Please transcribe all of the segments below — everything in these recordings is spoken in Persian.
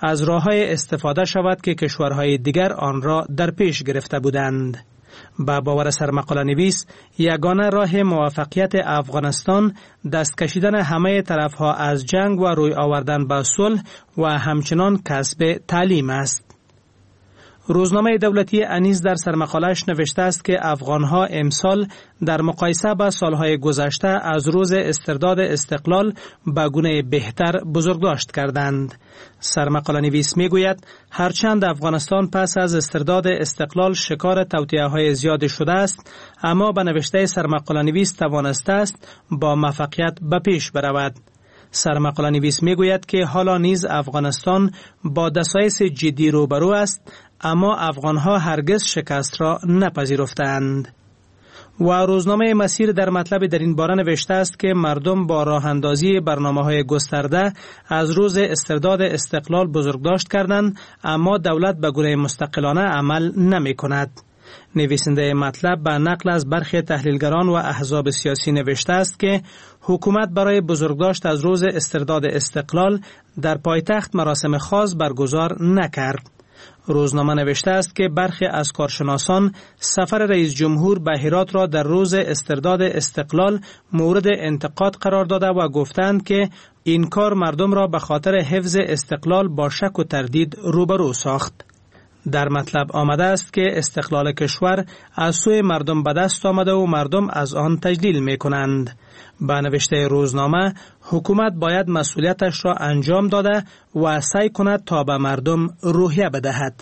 از راه‌های استفاده شود که کشورهای دیگر آن را در پیش گرفته بودند. با باور سرمقاله نویس، یگانه راه موفقیت افغانستان دست کشیدن همه طرفها از جنگ و روی آوردن به صلح و همچنان کسب تعلیم است. روزنامه دولتی انیس در سرمقاله‌اش نوشته است که افغانها امسال در مقایسه با سالهای گذشته از روز استرداد استقلال به گونه بهتر بزرگداشت کردند. سرمقاله نویس می گوید هرچند افغانستان پس از استرداد استقلال شکار توطئه‌های زیاد شده است، اما به نوشته سرمقاله نویس توانسته است با موفقیت به پیش برود. سرمقاله نویس می گوید که حالا نیز افغانستان با دسایس جدی روبرو است، اما افغانها هرگز شکست را نپذیرفتند. و روزنامه مسیر در مطلب در این باره نوشته است که مردم با راه اندازی برنامه‌های گسترده از روز استرداد استقلال بزرگداشت کردند، اما دولت به گونه مستقلانه عمل نمی کند. نویسنده مطلب به نقل از برخی تحلیلگران و احزاب سیاسی نوشته است که حکومت برای بزرگداشت از روز استرداد استقلال در پایتخت مراسم خاص برگزار نکرد. روزنامه نوشته است که برخی از کارشناسان سفر رئیس جمهور به هرات را در روز استرداد استقلال مورد انتقاد قرار داده و گفتند که این کار مردم را به خاطر حفظ استقلال با شک و تردید روبرو ساخت. در مطلب آمده است که استقلال کشور از سوی مردم به دست آمده و مردم از آن تجلیل می کنند. به نوشته روزنامه، حکومت باید مسئولیتش را انجام داده و سعی کند تا به مردم روحیه بدهد.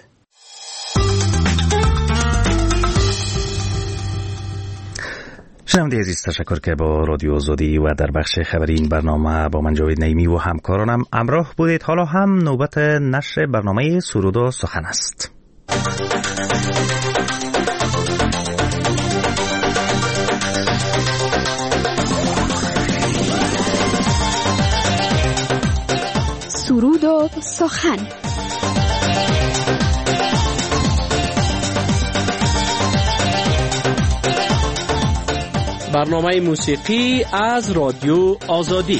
شنونده عزیز، تشکر که با رادیو آزادی و در بخش خبری این برنامه با من جاوید نعیمی و همکارانم همراه بودید. حالا هم نوبت نشر برنامه سرود و سخن است. سرود و سخن. برنامه موسیقی از رادیو آزادی.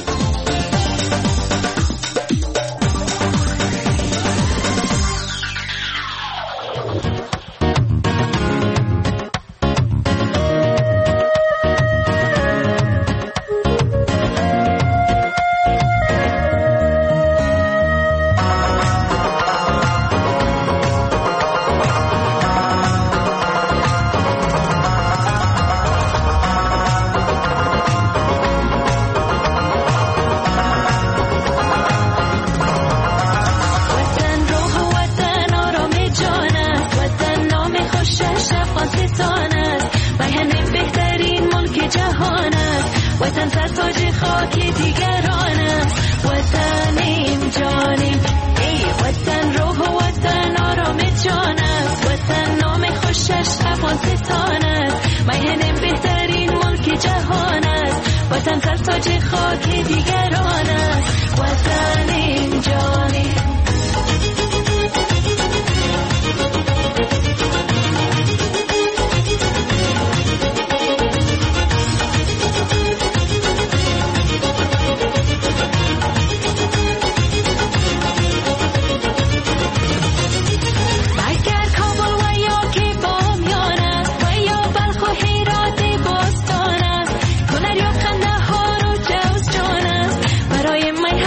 My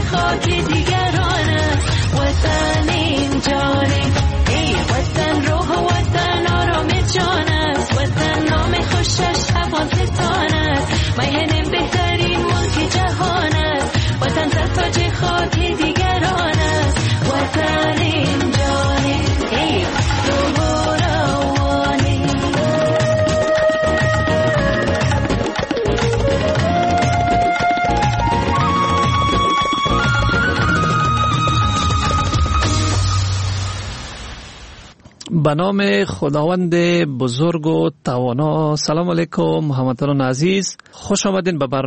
خاک دیگران است. وطن این جانه ای وطن روح و وطن آرام جان است. وطن نام خوشش حوالتان است. میهن بهترین ملک جهان است. وطن تاج خاک دیگران است. وطن این جانه ای روح و روانه. به نام خداوند بزرگ و توانا. سلام علیکم هموطنان عزیز، خوش آمدین به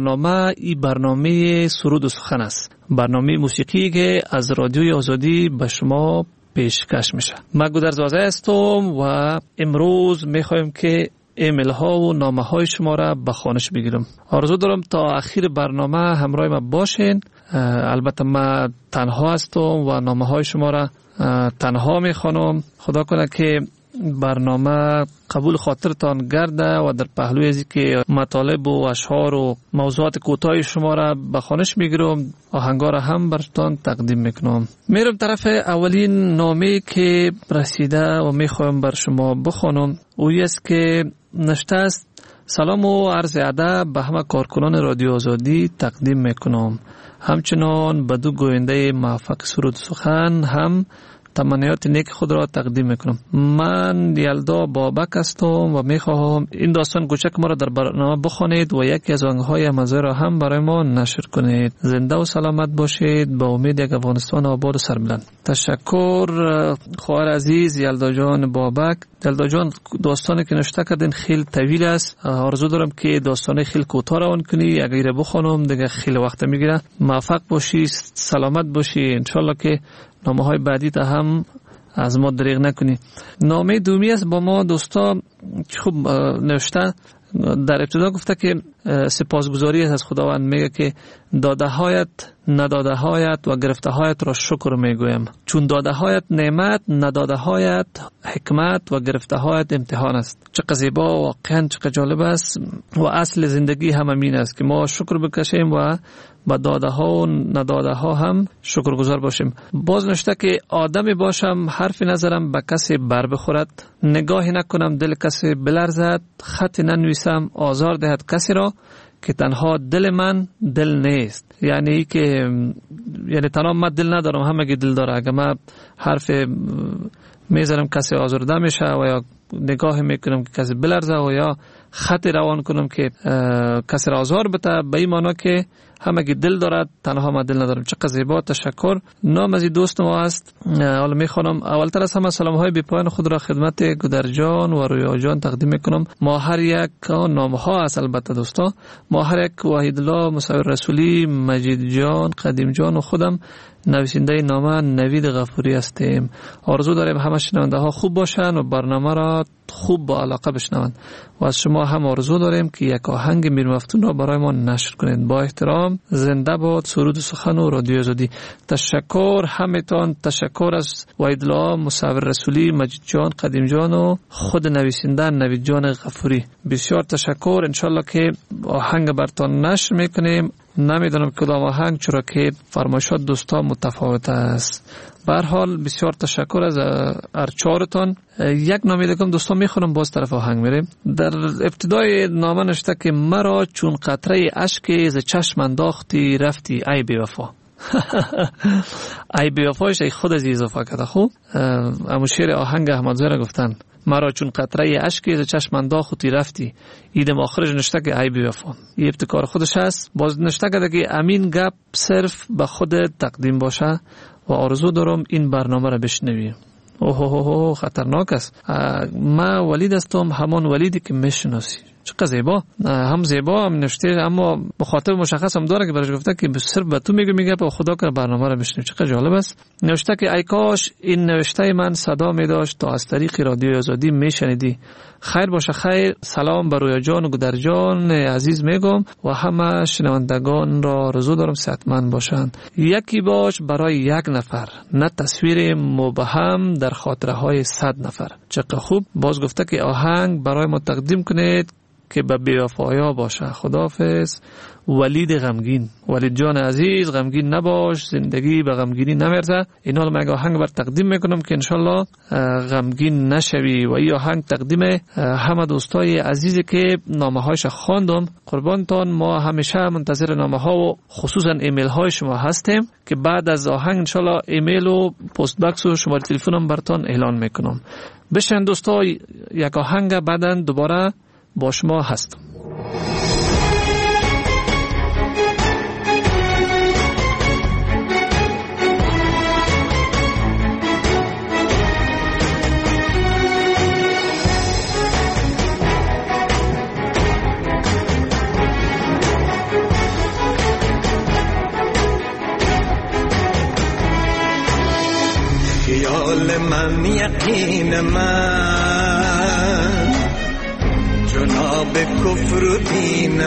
برنامه سرود و سخن است. برنامه موسیقی که از رادیوی آزادی به شما پیشکش میشه. من گودرز وازه هستم و امروز میخوایم که ایمیل ها و نامه های شما را به خوانش بگیرم. آرزو دارم تا اخیر برنامه همراه ما باشین. البته من تنها هستم و نامه های شما را تنها میخوانم. خدا کنه که برنامه قبول خاطرتان گرده و در پهلوی ازی که مطالب و اشعار و موضوعات کوتاه شما را به خوانش میگیرم، آهنگا را هم براتون تقدیم میکنم. میرم طرف اولین نامه که رسیده و میخوایم بر شما بخوانم. اویی است که نشته است: سلام و عرض ادب به همه کارکنان رادیو آزادی تقدیم میکنم. همچنان به دو گوینده موفق سرود سخن هم تمنیات نیک خود را تقدیم میکنم. من یلدا بابک هستم و میخواهم این داستان کوچک ما را در برنامه بخوانید و یکی از آهنگ‌های مزه را هم برای ما نشر کنید. زنده و سلامت باشید. با امید یک افغانستان آباد و سربلند. تشکر خواهر عزیز یلدا جان بابک. یلدا جان، داستانی که نوشته کردین خیلی طویل است. آرزو دارم که داستان خیلی کوتاه روان کنی. اگر بخوانم دیگه خیلی وقت میگیره. موفق باشی، سلامت باشی. ان شاء الله که نامه های بعدی تا هم از ما دریغ نکنی. نامه دومی است با ما دوستا خوب نوشته. در ابتدا گفته که سپاسگزاری از خداوند، میگه که داده هایت نداده هایت و گرفته هایت را شکر میگویم، چون داده هایت نعمت، نداده هایت حکمت و گرفته هایت امتحان است. چقدر زیبا، واقعا چقدر جالب است و اصل زندگی هم همین است که ما شکر بکشیم و با داده ها و نداده ها هم شکرگزار باشیم. باز نوشته که آدمی باشم حرفی نظرم به کسی بر بخورد، نگاهی نکنم دل کسی بلرزد، خطی ننویسم آزار دهد کسی را که تنها دل من دل نیست. یعنی تنها من دل ندارم، همه دل داره. اگه من حرف میذارم کسی آزرده میشه و یا نگاه میکنم که کسی بلرزه و یا خطی روان کنم که کسی را آزار بده، به این معنی که همه دل دارد تنها من دل ندارم. چقدر زیبا، تشکر. نام از این دوست ما است. حالا میخوانم. اولتر از همه سلام های بی پایان خود را خدمت گودر جان و رویا جان تقدیم میکنم. ما هر یک نام ها است البته دوستا. ما هر یک وحید الله مصور رسولی، مجید جان، قدیم جان و خودم نویسنده نامه نوید غفوری هستیم. آرزو داریم همه شنونده ها خوب باشن و برنامه را خوب با علاقه بشنوند و از شما هم آرزو داریم که یک آهنگ میر مفتون را برای ما نشر کنید. با احترام، زنده باد سرود و سخن و رادیو آزادی. تشکر همتان. تشکر از وحید الله مصور رسولی، مجید جان، قدیم جان و خود نویسنده نوید جان غفوری. بسیار تشکر. انشالله که آهنگ براتون نشر میکنیم. نمیدونم کدام آهنگ، چرا که فرمایشات دوستا متفاوت است. به هر حال بسیار تشکر از ارچارتان. یک نامه دیگه دوستا میخونم، باز طرف آهنگ میریم. در ابتدای نامه نوشته که مرا چون قطره اشک ز چشم انداختی رفتی ای بی وفا. ای بی وفایش ای خود از اضافه کرده. خوب امو شعر آهنگ احمدزاده را گفتن. مرا چون قطره اشک ز چشم انداختی رفتی. ایدم آخرش نوشته که ای بی وفا. این ابتکار خودش است. باز نوشته کرده که امین گپ صرف به خود تقدیم باشه و آرزو دارم این برنامه را بشنوی. اوه خطرناک است. من ولید هستم، همان ولیدی که میشناسی. چقدر زیبا، هم زیبا هم نوشته، اما مخاطب مشخص هم داره که برای گفته که صرف به تو میگه به خدا که برنامه رو بشنوی. چقدر جالب است. نوشته که ای کاش این نوشته من صدا می داشت تا از طریق رادیو آزادی میشنیدی. خیر باشه خیر. سلام بر رویا جان و گودر جان عزیز میگم و همه شنوندگان را آرزو دارم صحتمند باشند. یکی باش برای یک نفر، نه تصویر مبهم در خاطره های 100 نفر. چقدر خوب. باز گفته که آهنگ برای ما تقدیم کنید که به بی‌وفایا باشه. خداحافظ. ولید غمگین. ولید جان عزیز، غمگین نباش، زندگی به غمگینی نمیرزه. اینا رو من آهنگ بر تقدیم میکنم که انشالله غمگین نشوی. و این آهنگ تقدیم همه دوستای عزیزی که نامه هایش خواندم. قربانتان، ما همیشه منتظر نامه ها و خصوصا ایمیل های شما هستیم که بعد از آهنگ انشالله ایمیل و پست باکس و شماره تلفنم براتون اعلان میکنم. بشن دوستا، یک آهنگ بعداً دوباره با شما هستم. خیال من، یقین من، جناب کفر و دین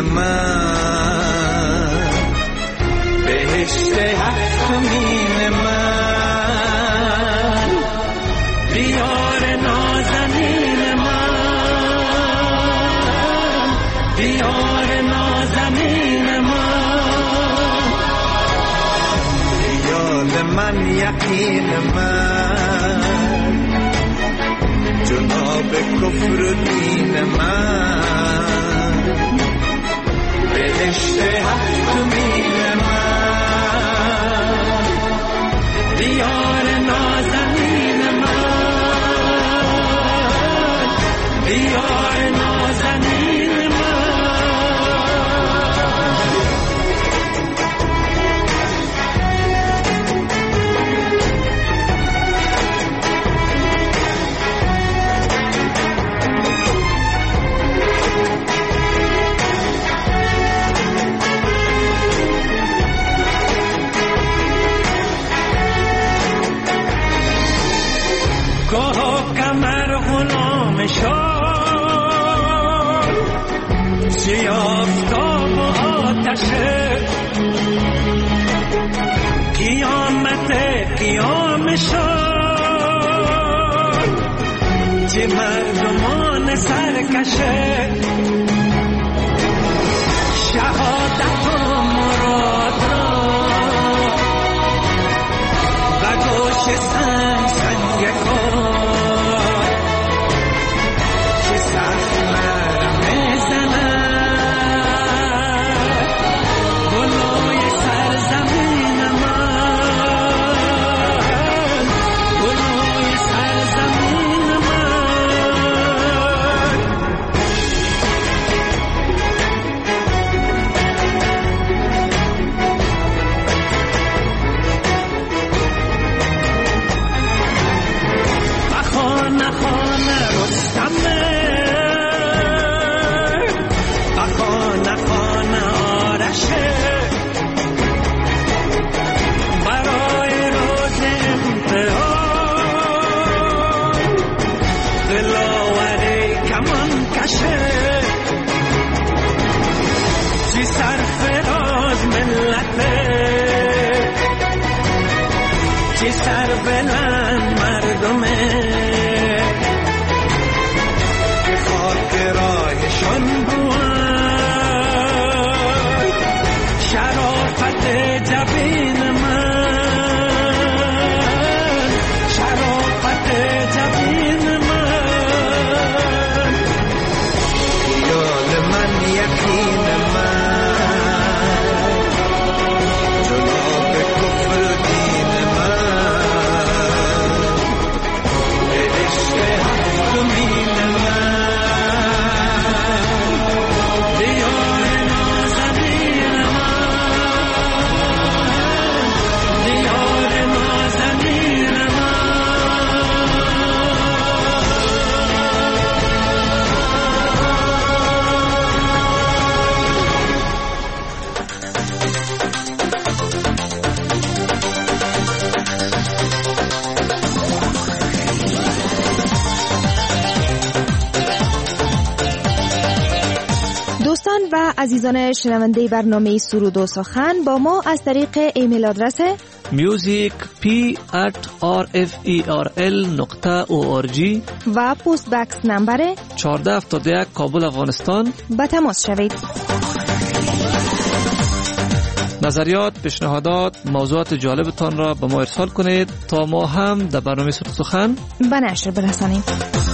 من، بهشت حق مین من، دیار نازنین من، دیار نازنین من، خیال من، یقین من، جناب کفر و دین من، بهشت حق مین من، دیار نازنین من، دیار نازنین من. گاه کمر غلام شد، سیافتاب و آتشه، قیامت قیام شد، چه مردمان سرکشه، شهادت و مراد را و گوش سنگ سنگ کن، که سخت مرمه زند گلوی سرزمین من، گلوی سرزمین من. خانه خانه رستمه، خانه خانه آرشه، برای روز امتحان دلاوری کمان کشه، چی سرفراز ملته، چی سربلند مردمه، که خاک راهشان بود شرافت جبین من، شرافت جبین من. خیال من، یقین من، جناب کفر دین من، بهشت حق مین من، دیار نازنین من، دیار نازنین من. دوستان و عزیزان شنونده برنامه سرود و سخن با ما از طریق ایمیل آدرس musicp@rferl.org و پست بکس نمبر 1471 کابل افغانستان به تماس شوید. نظریات، پیشنهادات، موضوعات جالبتان را به ما ارسال کنید تا ما هم در برنامه سرود سخن به نشر برسانیم.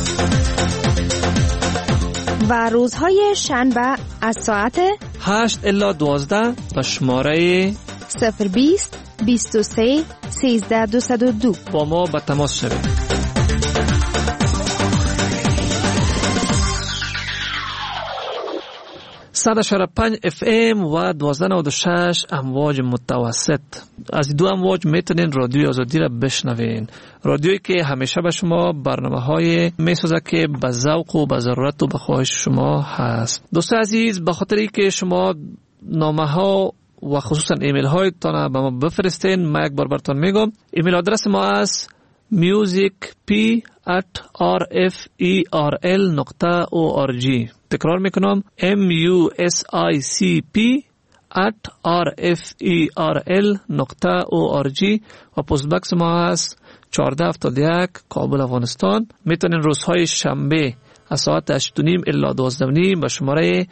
و روزهای شنبه از ساعت 8 الی 12 به شماره 020 23 13 202 با ما به تماس شوید. 100.5 FM و 1296 امواج متوسط. از دو امواج میتونین رادیوی آزادی را بشنوین. رادیویی که همیشه به شما برنامه‌های میسازه که به ذوق و به ضرورت و به خواهش شما هست. دوست عزیز، به خاطری که شما نامه‌ها و خصوصا ایمیل هایتان به ما بفرستین، ما یک بار براتون میگم. ایمیل آدرس ما است musicp@rferl.org. تکرار میکنم musicp@rferl.org و پست بکس ما است 1471 کابل افغانستان. میتونین روزهای شنبه از ساعت 8:30 الی 12:30 به شماره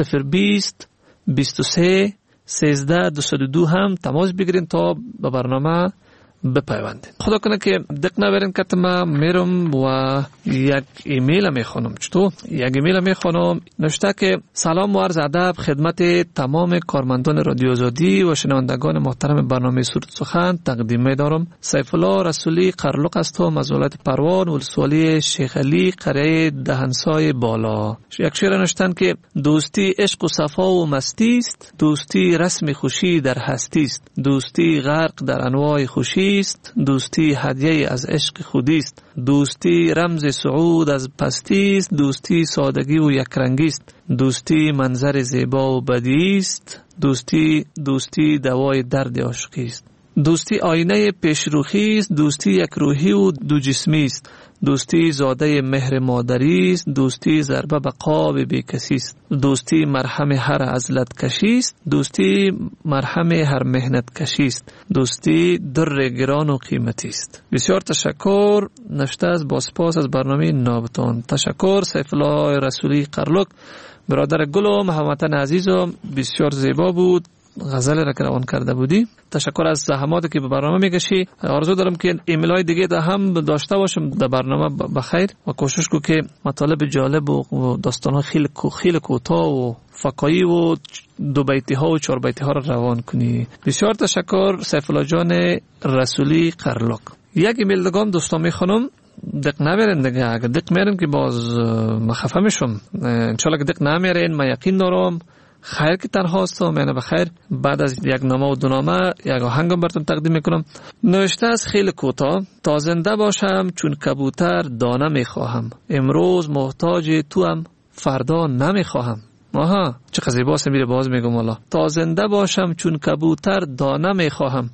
020 23 13 202 هم تماس بگیرین تا به برنامه بپیوندین. خدا کنه که دق نبرین که ما میرم و یک ایمیل میخونم. چطور؟ یک ایمیل میخونم نوشته که سلام و عرض ادب خدمت تمام کارمندان رادیو آزادی و شنوندگان محترم برنامه سرود سخن تقدیم می‌دارم. سیف الله رسولی قرلق هستم از ولایت پروان ولسوالی شیخ علی قریه دهنسای بالا. یک شعر نوشتن که دوستی عشق و صفا و مستی است، دوستی رسم خوشی در هستی است، دوستی غرق در انواع خوشی است، دوستی هدیه از عشق خودی است، دوستی رمز صعود از پستی است، دوستی سادگی و یکرنگی است، دوستی منظر زیبا و بدی است، دوستی دوای درد عاشقی است، دوستی آینه پیشروخی است، دوستی یک روحی و دو جسمی است، دوستی زاده مهر مادری است، دوستی ضربه به قاب بیکسی است، دوستی مرهم هر عزلت کشی است، دوستی مرهم هر مهنت کشی است، دوستی در گران و قیمتی است. بسیار تشکر. نوشته از باسپاس از برنامه نابتان. تشکر سیف الله رسولی قرلق. برادر گلم هموطن عزیزم، بسیار زیبا بود غزل را که روان کرده بودی. تشکر از زحماتی که به برنامه میکشی. آرزو دارم که ایمیل های دیگه ده هم داشته باشم در برنامه بخیر و کوشش کو که مطالب جالب و داستان ها خیلی کوتاه و فکایی و دو بیتی ها و چهار بیتی ها را روان کنی. بسیار تشکر سیف الله جان رسولی قرلق. یک ایمیل دیگه هم دوستان میخونم. دق نمیرین دیگه. اگه دق میرین که باز مخفه میشم. انشالله که دق نمیرین ما یقین دارم خیر که تنها هستم. یعنی بخیر. بعد از یک نامه و دو نامه یک آهنگم براتون تقدیم میکنم. نوشته از خیلی کوتاه. تا زنده باشم چون کبوتر دانه میخواهم، امروز محتاج توام فردا نمیخواهم. آها چه زیباست. میره باز میگم والا. تا زنده باشم چون کبوتر دانه میخواهم،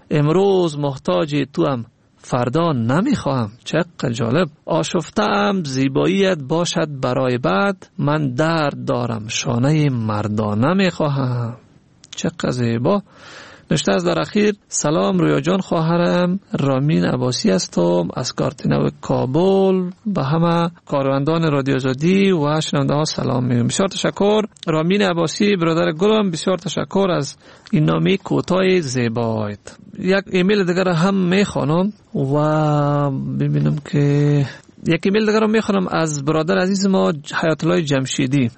امروز محتاج توام فردا نمیخواهم. چقدر جالب. آشفته‌ام زیباییت باشد برای بعد، من درد دارم شانه مردانه میخواهم. چقدر زیبا. نوشته از در اخیر سلام رویا جان، خواهرم رامین عباسی هستم از کارتینو کابل. به همه کارمندان رادیو آزادی و شنونده ها سلام میگم. بسیار تشکر رامین عباسی برادر گلم. بسیار تشکر از این نامه کوتاه زیبایت. یک ایمیل دیگر هم میخوانم و ببینم که یک ایمیل دیگر هم میخوانم از برادر عزیز ما حیات الله جمشیدی.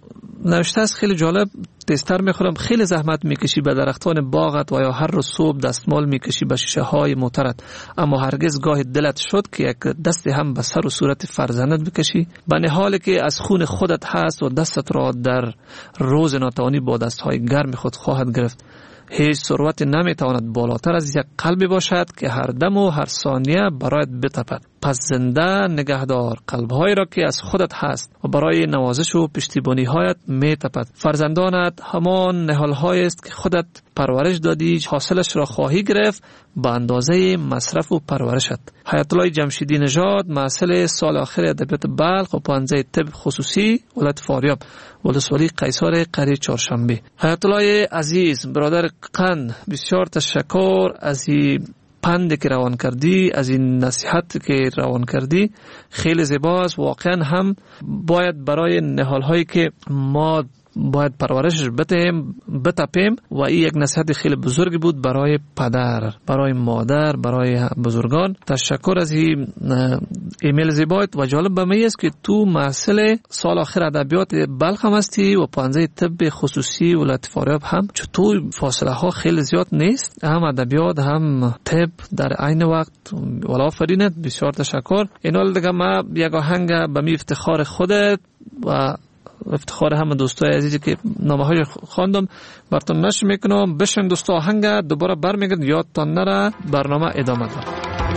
نوشته است خیلی جالب. تستر میخورم خیلی زحمت میکشی به درختان باغت و یا هر روز صبح دستمال میکشی به شیشه های موترت، اما هرگز گاه دلت شد که یک دست هم به سر و صورت فرزندت بکشی، به حالی که از خون خودت هست و دستت را در روز ناتوانی با دستهای گرم خود خواهد گرفت. هیچ ثروت نمیتواند بالاتر از یک قلبی باشد که هر دم و هر ثانیه برایت بتپد. پس زنده نگهدار قلب‌هایی را که از خودت هست و برای نوازش و پشتیبانی‌هایت می‌تپد. فرزندانت همان نهال‌هایی است که خودت پرورش دادی، حاصلش را خواهی گرفت به اندازه مصرف و پرورشت. حیات الله جمشیدی نژاد، محصل سال آخر ادبیات بلخ و پانزه طب خصوصی ولایت فاریاب، ولسوالی قیصر قریه چهارشنبه. حیات الله عزیز برادر قند، بسیار تشکر از این پند که روان کردی، از این نصیحت که روان کردی، خیلی زیباست. واقعا هم باید برای نهال‌هایی که ما باید پرورشش بتپیم و این یک نصیحت خیلی بزرگی بود برای پدر، برای مادر، برای بزرگان. تشکر از این ایمیل زیبایت و جالب به من است که تو محصل سال آخر ادبیات بلخ هم هستی و پانزه طب خصوصی ولایت فاریاب هم. چطور فاصله ها خیلی زیاد نیست، هم ادبیات هم طب در عین وقت. والا فرینت بسیار تشکر. اینال دیگه ما یک آهنگ به می افتخار خودت و افتخار همه دوستای عزیزی که نامه‌های خواندم براتون نشر میکنم. بشین دوستا آهنگ دوباره برمیگردم، یادتان نره. برنامه ادامه داره.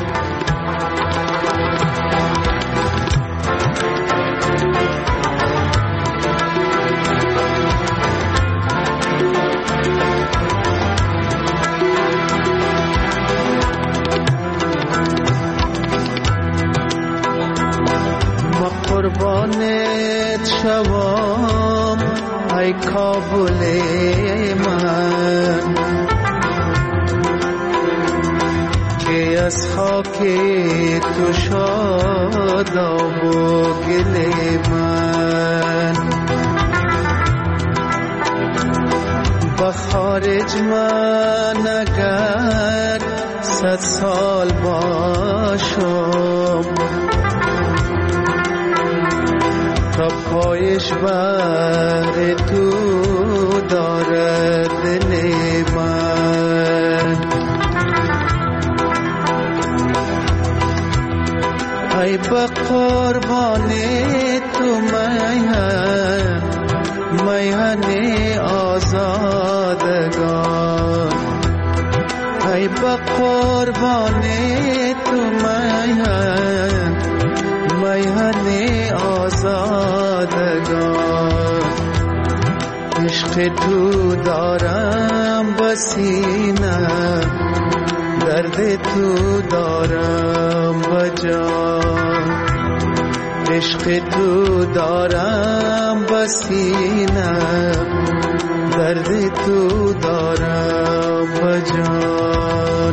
قربانت شوام ای کابل من که از خاک تو شاداب و گل من. با خارج من اگر 100 سال باشم، تا پایش بر تو دارد دل من. ای با قربان تو میهن آزادگان، ای با قربان تو میهن آزادگان. عشق تو دارم بسینه، درد تو دارم بجان. عشق تو دارم بسینه، درد تو دارم بجان.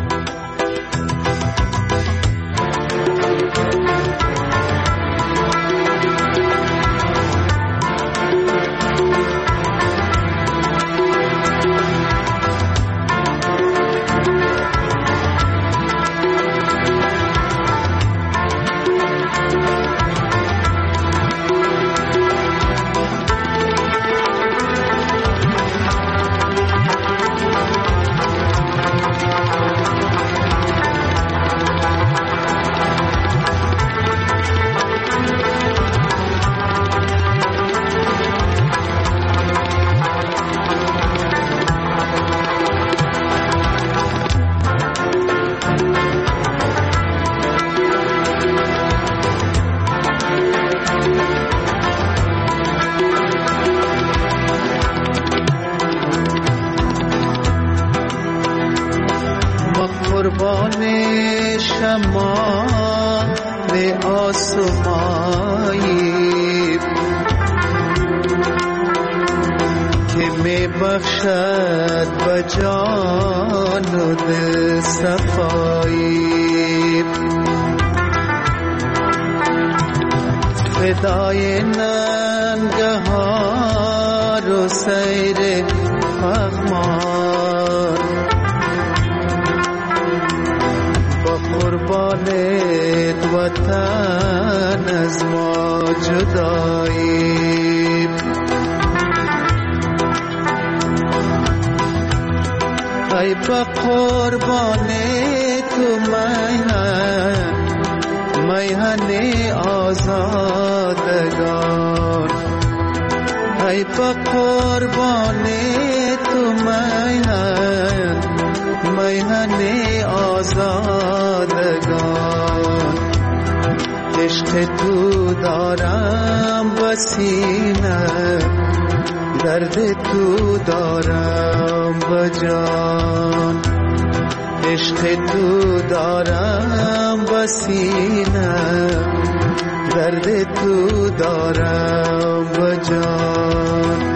بخشد بجان و دل صفایی، فدای ننگهار و سیر پغمان. با قربانت وطن از ما جدایی، ای با قربان تو میهن آزادگان. ای با قربان تو میهن آزادگان. عشق تو دارم بسینه درد تو دارم بجان عشق تو دارم بسینه درد تو دارم بجان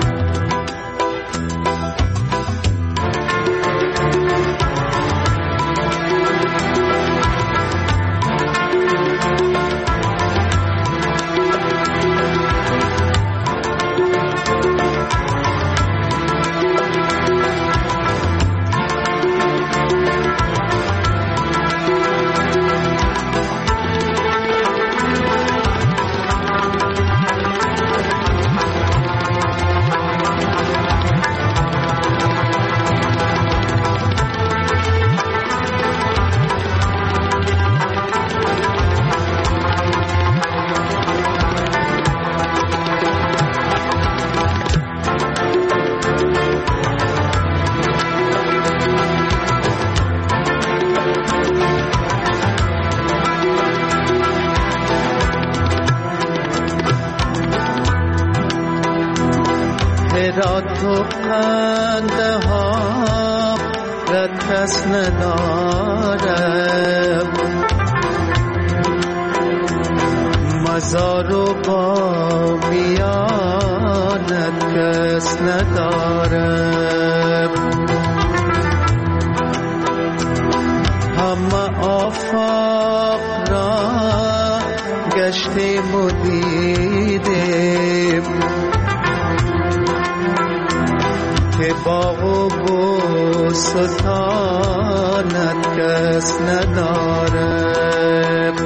تو قنده ها رد کس ندارم مزار و بامیانت کس ندارم همه آفاق را گشتیم و دیدیم که باغ و بوستانت کس نداره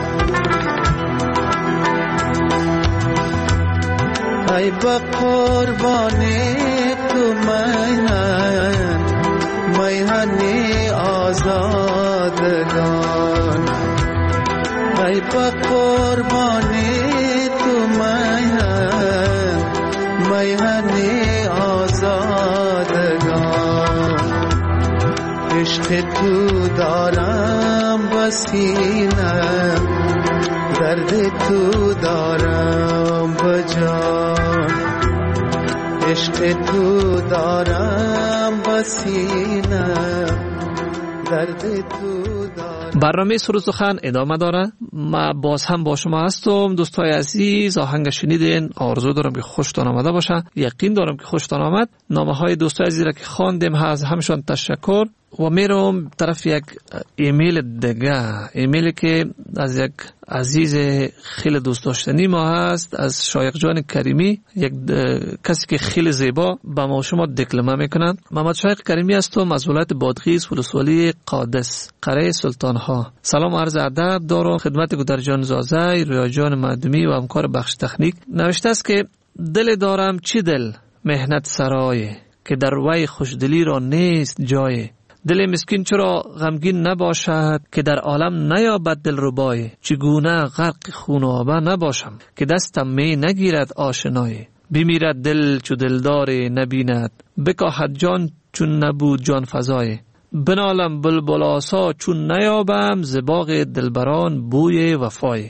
ای با قربانی تو میهنی آزادگان ای با قربانی تو میهنی آزادگان عشق تو دارم بسینه درد تو دارم بجان عشق تو دارم بسینه درد تو دارم. برنامه سرود سخن ادامه داره. ما باز هم با شما هستم دوستای عزیز. آهنگ شنیدین، آرزو دارم که خوشتان آمده باشه، یقین دارم که خوشتان آمد. نامه های دوستای عزیز را که خواندیم از همشان تشکر و میرم طرف یک ایمیل دیگه، ایمیلی که از یک عزیز خیلی دوست داشتنی ما هست، از شایق جان کریمی، یک کسی که خیلی زیبا با ما شما دکلمه میکنن. محمد شایق کریمی هستم از ولایت بادغیس ولسوالی قادس قره سلطان ها. سلام و عرض ادب دارم خدمت گودرجان زازای، رویا جان مردمی و همکار بخش تکنیک. نوشته است که دل دارم چی دل مهنت سرای، که در وی خوشدلی را نیست جای. دل مسکین چرا غمگین نباشد، که در عالم نیابد دلربای. چگونه غرق خون و آبه نباشم، که دستم می نگیرد آشنای. بمیرد دل چو دلدار نبیند، بکاهد جان چون نبود جان فزای. بنالم بلبل آسا چون نیابم، ز باغ دلبران بوی وفای.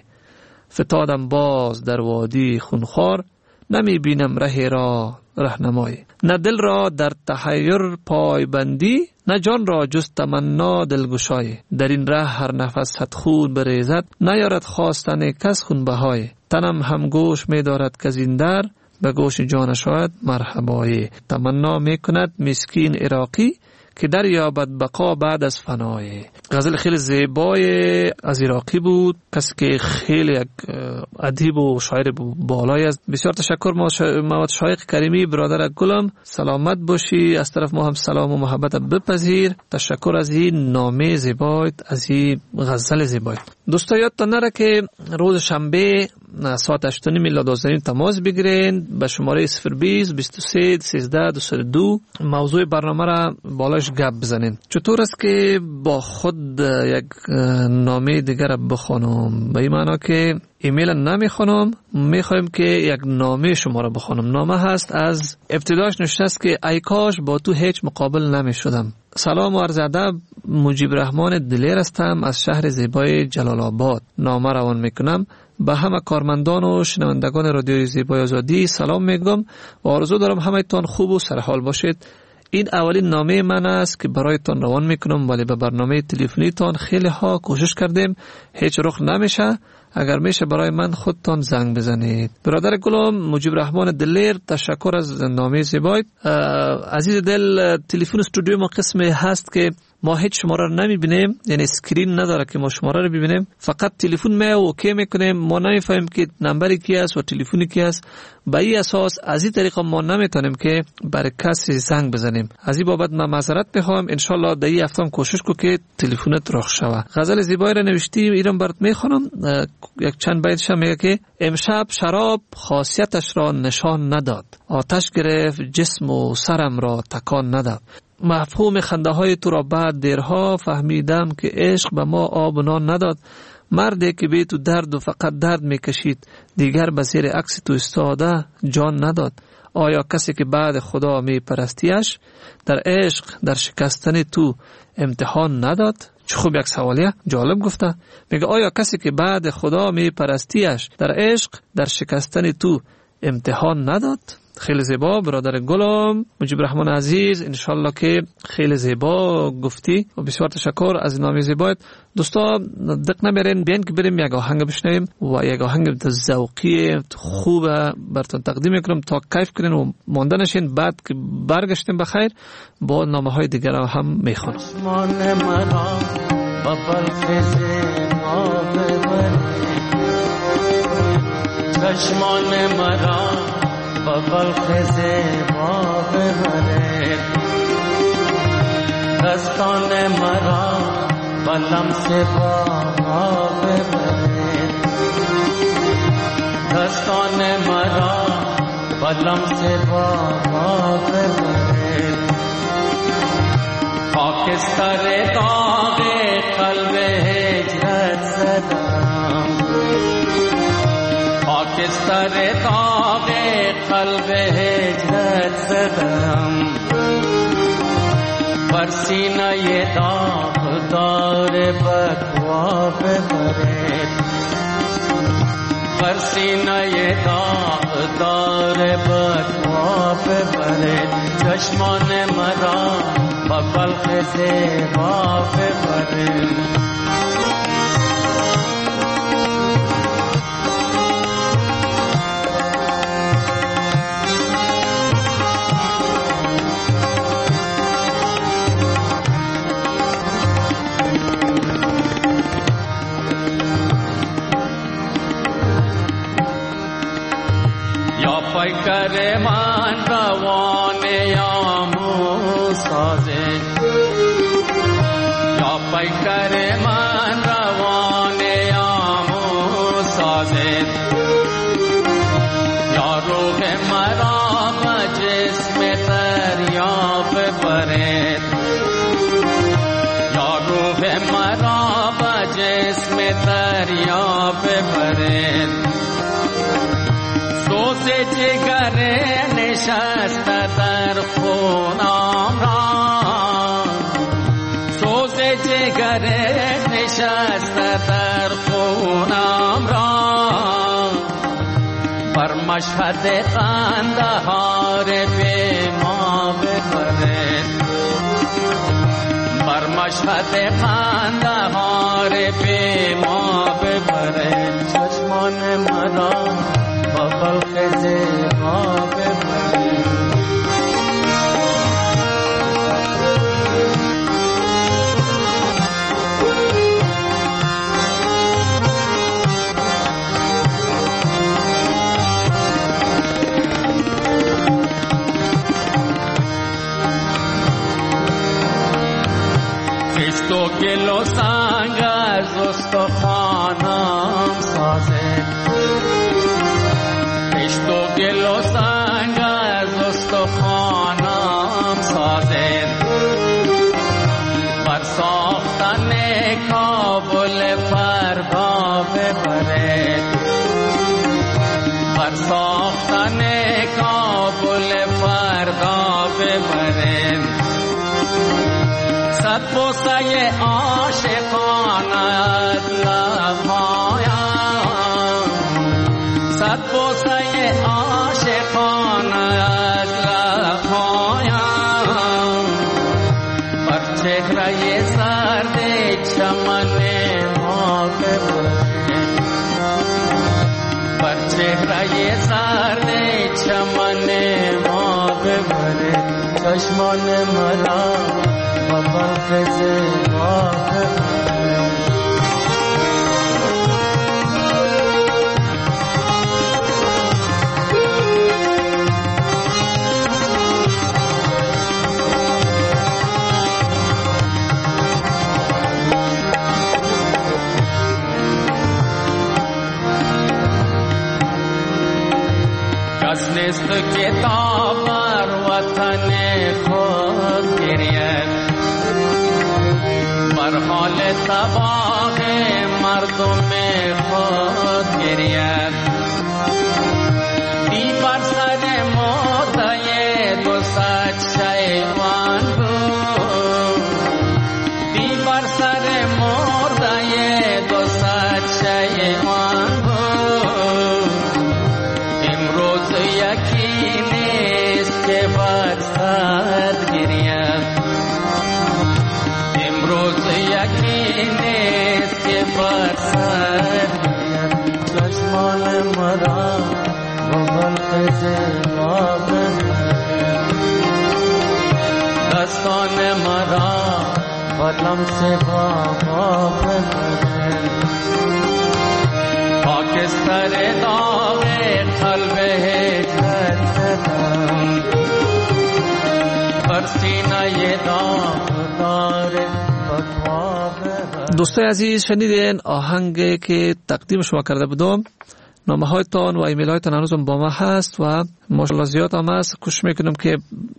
فتادم باز در وادی خونخوار، نمی بینم ره را رهنمای. نه دل را در تحیر پای بندی، نه جان را جز تمنا دلگشای. در این ره هر نفس صد خون بریزد، نیارد خواستن کس خون بهای. تنم هم گوش می دارد که زین در، به گوش جان شاید مرحبای. تمنا می کند مسکین عراقی، که در یابد بقا بعد از فنای. غزل خیلی زیبای از عراقی بود، کسی که خیلی یک ادیب و شاعر بالای است. بسیار تشکر محمد شایق کریمی برادر گلم، سلامت باشی. از طرف ما هم سلام و محبت بپذیر. تشکر از این نامه زیبایت، از این غزل زیبایت. دوستا یادتان نره که روز شنبه ساعت 8:30 لازم تماس بگیرین به شماره 020 23 13 202. موضوع برنامه را بالاش گپ بزنین. چطور است که با خود یک نامه دیگر را بخونم؟ به این معنا که ایمیل نمیخونم، میخوایم که یک نامه شما را بخونم. نامه هست از ابتداش نوشته است که ای کاش با تو هیچ مقابل نمیشدم. سلام و عرض ادب، مجیب رحمان دلیر هستم از شهر زیبای جلال آباد. نامه روان میکنم. به همه کارمندان و شنوندگان رادیوی زیبای آزادی سلام میگم و آرزو دارم همه‌تان خوب و سرحال باشید. این اولین نامه من است که برایتان روان میکنم، ولی به برنامه تلفنی تان خیلی ها کوشش کردیم، هیچ رخ نمیشه. اگر میشه برای من خودتان زنگ بزنید. برادر گلم مجیب رحمان دلیر، تشکر از نامه زیبایت. عزیز دل، تلفن استودیو ما قسمی هست که ما هیچ شماره رو نمیبینیم، یعنی اسکرین نداره که ما شماره رو ببینیم، فقط تلفن می اوکی میکنیم. ما نمیفهمیم که نمبری کی است و تلفنی کی است. به این اساس از این طریقه ما نمیتونیم که برای کسی زنگ بزنیم. از این بابت من معذرت میخوام. ان شاء الله در این هفته کوشش کو که تلفنت رخ شود. غزل زیبایی رو نوشتیم، ایران برات میخونم. یک چند بیتش میگه که امشب شراب خاصیتش را نشان نداد، آتش گرفت جسم و سرم را تکان نداد. مفهوم خنده های تو را بعد دیرها فهمیدم که عشق به ما آب و نان نداد. مردی که به تو درد و فقط درد میکشید، دیگر به زیر عکس تو استاده جان نداد. آیا کسی که بعد خدا میپرستیش در عشق در شکستن تو امتحان نداد؟ چه خوب یک سوالیه، جالب گفته. میگه آیا کسی که بعد خدا میپرستیش در عشق در شکستن تو امتحان نداد؟ خیلی زیبا برادر گلم مجیب رحمان عزیز، انشالله که خیلی زیبا گفتی و بسیار تشکر از نام زیبایت. دوستا دق نمیرین، بیان که بریم یک آهنگ بشنویم و یک آهنگ ذوقی خوب براتون تقدیم میکنم تا کیف کنین و مانده نشین. بعد که برگشتیم بخیر با نامه های دیگر هم میخوانم. چشمان مرا با بلخز ما ببرد، دستان مرا با لمس با ما ببرد، دستان مرا با لمس با ما ببرد. خاکستر داغ قلب هجرت زدم، خاکستر داغ قلب هجرت زدم، بر سینه داغ دار بقوا ببرد، بر سینه داغ دار بقوا ببرد. چشمان مرا با بلخ زیبا ببرد. پیکر من روان یامو سازه، یا پیکر من روان یامو سازه، یا روح مرا به جسم دریاب برد، یا روح مرا به جسم دریاب برد. سوز جگر نشست در خونم را، سوز جگر نشست در خونم را، بر مشهد قندهار به ما ببرد، بر مشهد قندهار به ما ببرد. چشمان مرا با بلخ زیبا ببرد. خشت و گل و سنگ از استخوانم سازد، خشت و گل و سنگ از استخوانم سازد، بر ساختن کابل فردا ببرد، بر ساختن کابل فردا ببرد. صد بوسه عاشقانت لبهایم، چمن ما ببره، بر چهره زرد چمن ما ببره، چشمان مرا و بغض ما ببره. کس نیست که تا بر وطن خود گرید، بر حال تباه مردم خود گرید. دی بر سر مرده دو صد شیوان بود، دی بر سر مرده دو صد شیوان بود. امروز یکی نیست که بر صد گرید، امروز یکی نیست که بر صد گرید. چشمان مرا و بلخز ما ببرد، دستان مرا و لمس بابا ببرد. خاکستر داغ قلب هجرت زدم، بر سینه داغدار بقا برد. دوستای عزیز، شنیدین آهنگی که تقدیم شما کرده بودم. نامه هایتان و ایمیل هایتان هنوزم با ما هست و ماشاءالله زیاد هم هست. کوشش میکنم که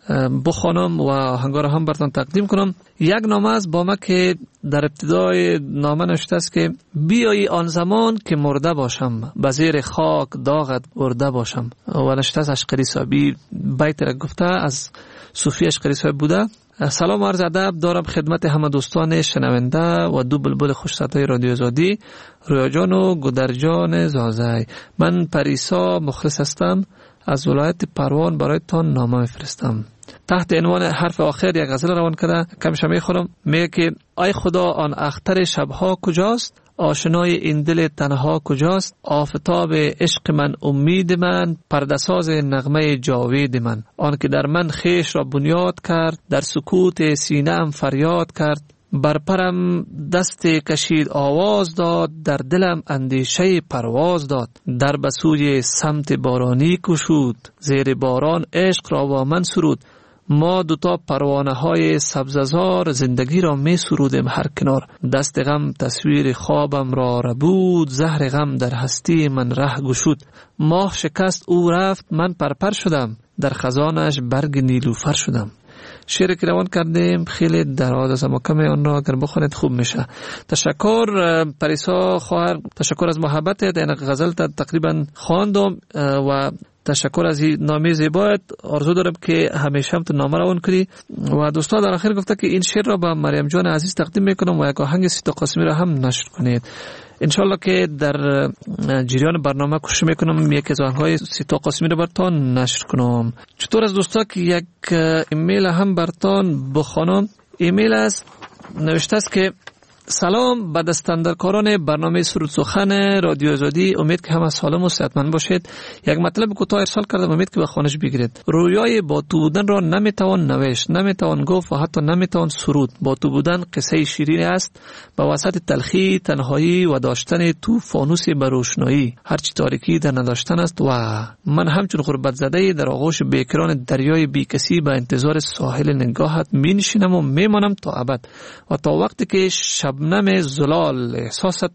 بخوانم و آهنگا رو هم براتون تقدیم کنم. یک نامه است با ما که در ابتدای نامه نوشته است که بیایی آن زمان که مرده باشم، به زیر خاک داغت برده باشم. و نوشته است اشقری صاحبی. بیت را گفته از صوفی اشقری صاحب بوده. سلام و عرض ادب دارم خدمت همه دوستان شنونده و دو بلبل خوش صدای رادیو آزادی، رویا جان و گودر جان زازای. من پریسا مخلص هستم، از ولایت پروان برایتان نامه میفرستم. تحت عنوان حرف آخر یک غزل روان کرده، کمش میخونم. میگه که ای خدا آن اختر شبها کجاست، آشنای این دل تنها کجاست، آفتاب عشق من امید من، پردساز نغمه جاوید من. آن که در من خیش را بنیاد کرد، در سکوت سینه‌ام فریاد کرد. بر پرم دست کشید آواز داد، در دلم اندیشه پرواز داد. در بسوی سمت بارانی کشود، زیر باران عشق را با من سرود. ما دوتا پروانه های سبززار، زندگی را می سرودیم هر کنار. دست غم تصویر خوابم را ربود، زهر غم در هستی من ره گشود. ماه شکست او رفت، من پرپر شدم، در خزانش برگ نیلوفر شدم. شعر که روان کردیم خیلی دراز است، اما کمی آن را اگر بخونید خوب میشه. تشکر پریسا خواهر، تشکر از محبتت. این غزل تقریبا خواندم و تشکر از این نامه زیبایت. آرزو دارم که همیشه هم تو نامه روان کنی. و دوستان در آخر گفته که این شعر را به مریم جان عزیز تقدیم میکنم و یک آهنگ سیتا قاسمی را هم نشر کنید. انشالله که در جریان برنامه کوشش میکنم یک از آهنگ‌های سیتا قاسمی را براتون نشر کنم. چطور از دوستا که یک ایمیل هم براتون بخوانم. ایمیل است، نوشته است که سلام به دستاندرکاران برنامه سرود سخن رادیو آزادی، امید که همه سالم و صحتمند باشید. یک مطلب کوتاه ارسال کردم، امید که به خانش بگیرید. رویای با تو بودن را نمیتوان نوشت، نمیتوان گفت و حتی نمیتوان سرود. با تو بودن قصه شیرین است، با وسط تلخی، تنهایی و داشتن تو فانوس به روشنایی. هرچی تاریکی در نداشتن است. و من همچون غربت زده در آغوش بیکران دریای بیکسی به انتظار ساحل نگاهت می نشینم و میمانم تا ابد و تا وقتی که شبنم زلال احساست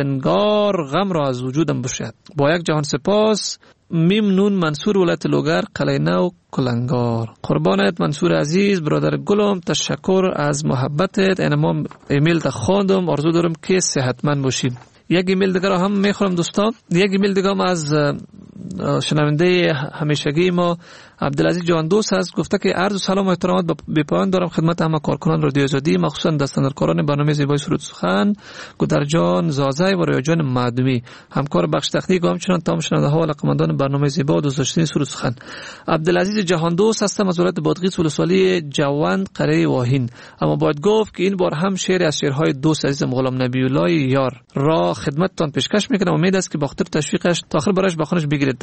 زنگار غم را از وجودم بشد. با یک جهان سپاس، ممنون. منصور ولایت لوگر، قلعه نو، کلنگار. قربانت منصور عزیز، برادر گلم. تشکر از محبتت. اینما ایمیل تا خواندم، آرزو دارم که صحتمند باشیم. یک ایمیل دیگر هم میخورم دوستان. یک ایمیل دیگر هم از شنونده همیشگی ما عبدالعزیز جهان دوست است، گفته که عرض سلام و احترامات به پایان دارم خدمت همه کارکنان رادیو آزادی، مخصوصا دستاندرکاران برنامه زیبای سرود سخن، گودرجان زازی و ریاجان معدومی، همکار بخش تکنیک و همچنان تمام شنونده ها و علاقه‌مندان برنامه زیبا و دوست داشتنی سرود سخن. عبدالعزیز جهان دوست هستم از ولایت بادغیس ولسوالی جوند قره واهین. اما باید گفت که این بار هم شعر از شعرهای دوست عزیزم غلام نبی الله یار را خدمتتان پیشکش میکنم. امید است که با خاطر تشویقش تا آخر برایش بخونش بگیرید.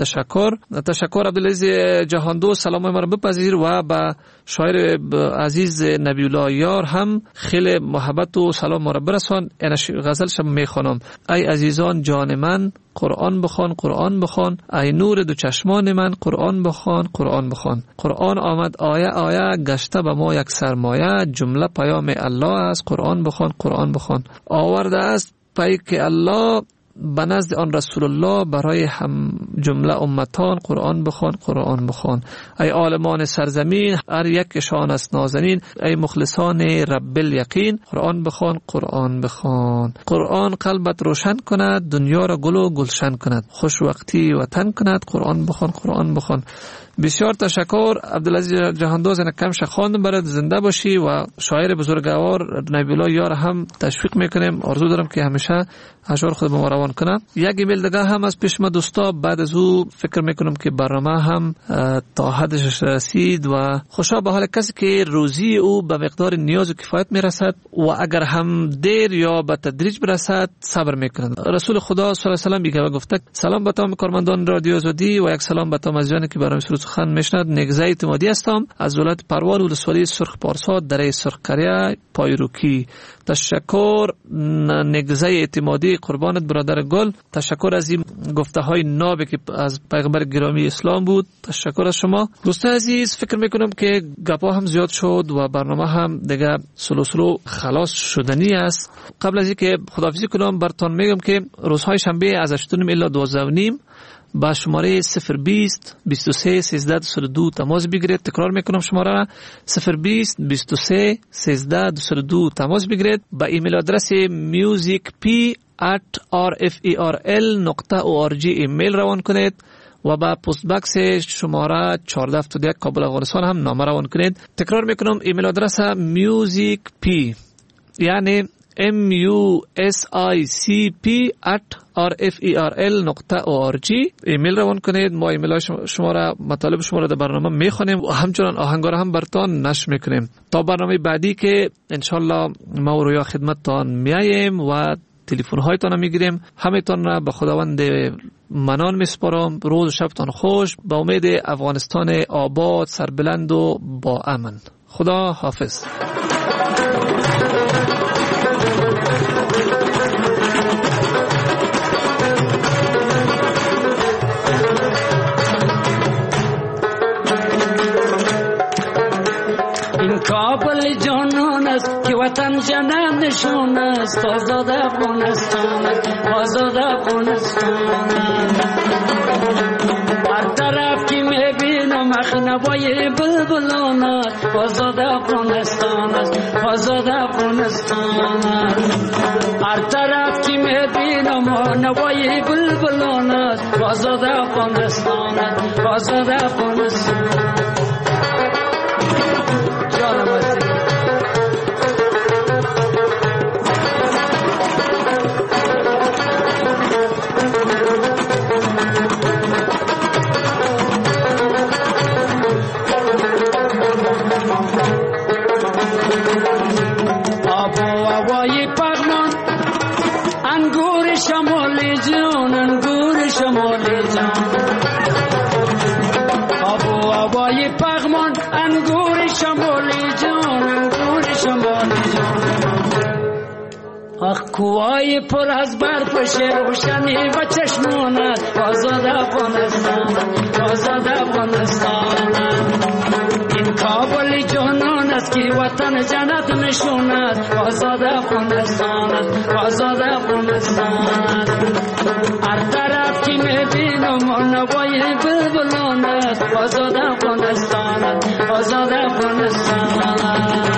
تشکر عبدالعزیز جهان دوست، سلام ما را بپذیر و با شاعر عزیز نبی الله یار هم خیلی محبت و سلام ما را برسان. این غزلش میخوانم: ای عزیزان جان من قرآن بخوان، قرآن بخوان، ای نور دو چشمان من قرآن بخوان، قرآن بخوان. قرآن آمد آیه آیه، گشته به ما یک سرمایه، جمله پیام الله است قرآن بخوان، قرآن بخوان. آورده است پیک الله به نزد آن رسول الله برای هم جمله امتان قرآن بخوان، قرآن بخوان. ای عالمان سرزمین هر یکشان است نازنین، ای مخلصان رب الیقین قرآن بخوان، قرآن بخوان. قرآن قلبت روشن کند، دنیا را گل و گلشن کند، خوش وقتی وطن کند قرآن بخوان، قرآن بخوان. بسیار تشکر عبدالعزیز جهاندوز، این کم خواندم برات، زنده باشی و شاعر بزرگوار نبی الله یار هم تشویق میکنیم. آرزو دارم که همیشه اشعار خود ما روان کنه. یک ایمیل دیگه هم از پیش ما دوستا، بعد از او فکر میکنم که برنامه هم تا حدش رسید و خوشا به حال کسی که روزی او به مقدار نیاز و کفایت میرسد و اگر هم دیر یا به تدریج برسد صبر میکنند. رسول خدا صلی الله علیه و آله گفته: سلام به تمام کارمندان رادیو آزادی و یک سلام به تمام عزیزانی که برنامه سرود سخن میشنوند. نگزه اعتمادی هستم از ولایت پروان ولسوالی سرخ پارسا دره سرخ قریه پایروکی. تشکر نگزه اعتمادی، قربانت برادر گل. تشکر از این گفته های نابی که از پیغمبر گرامی اسلام بود. تشکر از شما دوستان عزیز. فکر میکنم که گپا هم زیاد شد و برنامه هم دیگه سلو خلاص شدنی است. قبل از اینکه خداحافظی کنم براتون میگم که روزهای شنبه از 8:30 الی 12:30 با شماره 020 23 13 22 تماس بگیرید. تکرار میکنم شماره را 020 23 13 22 تماس بگیرید. با ایمیل آدرس musicp@rferl.org ایمیل روان کنید و با پست باکس شماره 1471 کابل افغانستان هم نامه روان کنید. تکرار میکنم ایمیل آدرس musicp یعنی musicp@rferl.org ایمیل روان کنید. ما ایمیل شما را مطالب شما را در برنامه میخوانیم و همچنان آهنگار هم براتون نشر میکنیم تا برنامه بعدی که انشالله ما و رویا خدمتتان میاییم و تلفن هایتان میگیریم. همتون را به خداوند منان میسپارم. روز و شبتان خوش، با امید افغانستان آباد، سربلند و با امن. خدا حافظ. کابل جانان است که وطن جنت نشان است، آزاد افغانستان است، آزاد افغانستان است. هر طرف که میبینم اخنبای بلبلان است، آزاد افغانستان است، آزاد افغانستان است. هر طرف که میبینم اخنبای بلبلان است، آزاد افغانستان است، آزاد افغانستان است. کوهای پر از برف روشنی و چشمانت، آزاد افغانستان، آزاد افغانستان. این کابل جانان است که وطن جنت نشوند، آزاد افغانستان، آزاد افغانستان. هر طرف که میبینم نوای بلبلان است، آزاد افغانستان، آزاد افغانستان.